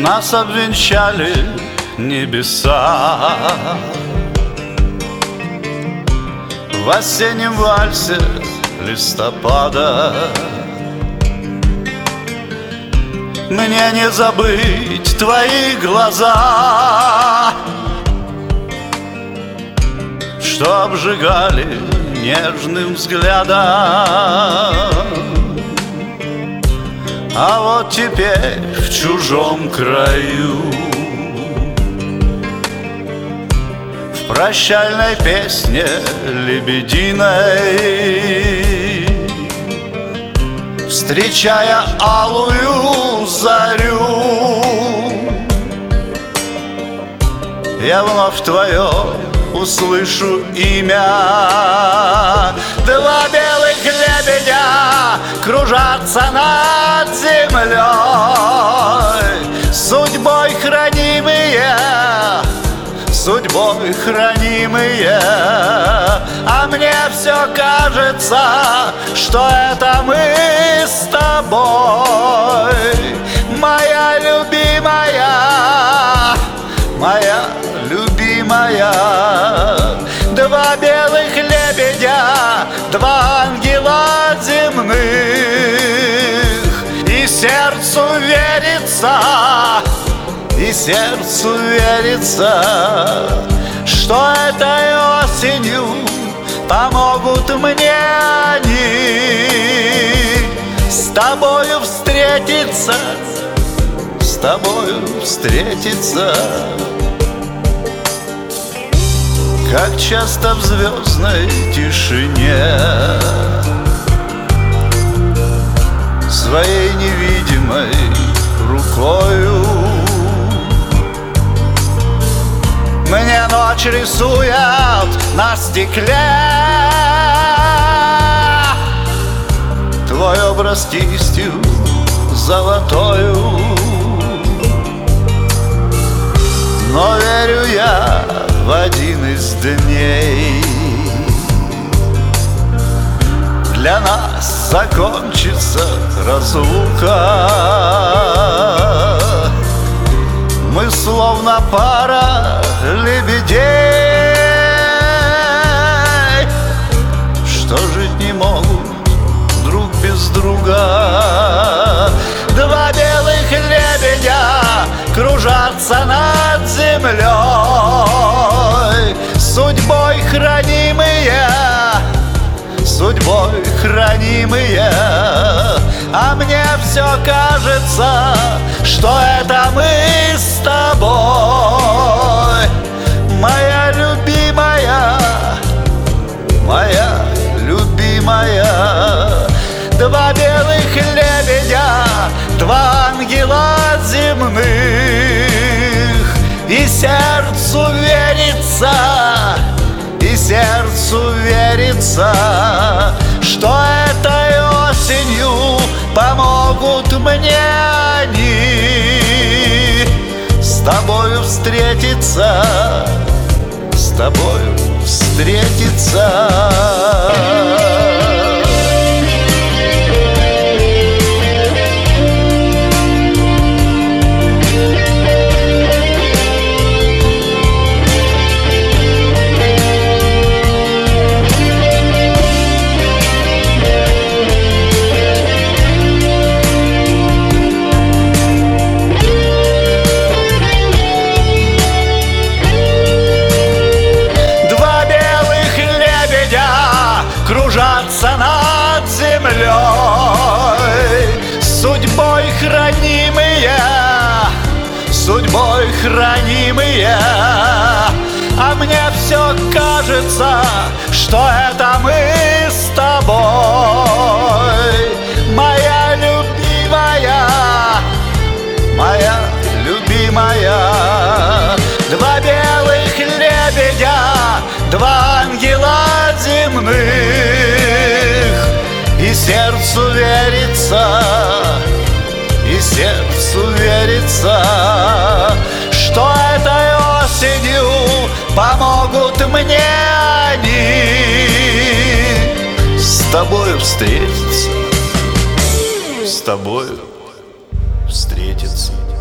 Нас обвенчали небеса в осеннем вальсе листопада. Мне не забыть твои глаза, что обжигали нежным взглядом. А вот теперь в чужом краю, в прощальной песне лебединой, встречая алую зарю, я вновь твое услышу имя. Два белых лебедя кружатся над землей, судьбой хранимые, судьбой хранимые. А мне все кажется, что это мы с тобой, моя любимая, моя любимая. Два белых лебедя, два ангела земных, и сердцу верится, и сердцу верится, что этой осенью помогут мне они с тобою встретиться, с тобою встретиться. Как часто в звездной тишине своей невидимой рукою мне ночь рисует на стекле твой образ кистью золотою. Но верю я, в один из дней для нас закончится разлука. Мы словно пара лебедей, что жить не могут друг без друга. Два белых лебедя кружатся над землей, судьбой хранимые, судьбой хранимые. А мне все кажется, что это мы с тобой, моя любимая, моя любимая. Два белых лебедя, два ангела земных, и сердцу верится, и сердцу верится, что этой осенью помогут мне они с тобою встретиться, с тобою встретиться. Кружатся над землей, судьбой хранимые, судьбой хранимые. А мне все кажется, что это мы с тобой, моя любимая, моя любимая. Два белых лебедя, два ангела земных, и сердцу верится, и сердцу верится, что этой осенью помогут мне они с тобою встретиться, с тобою встретиться.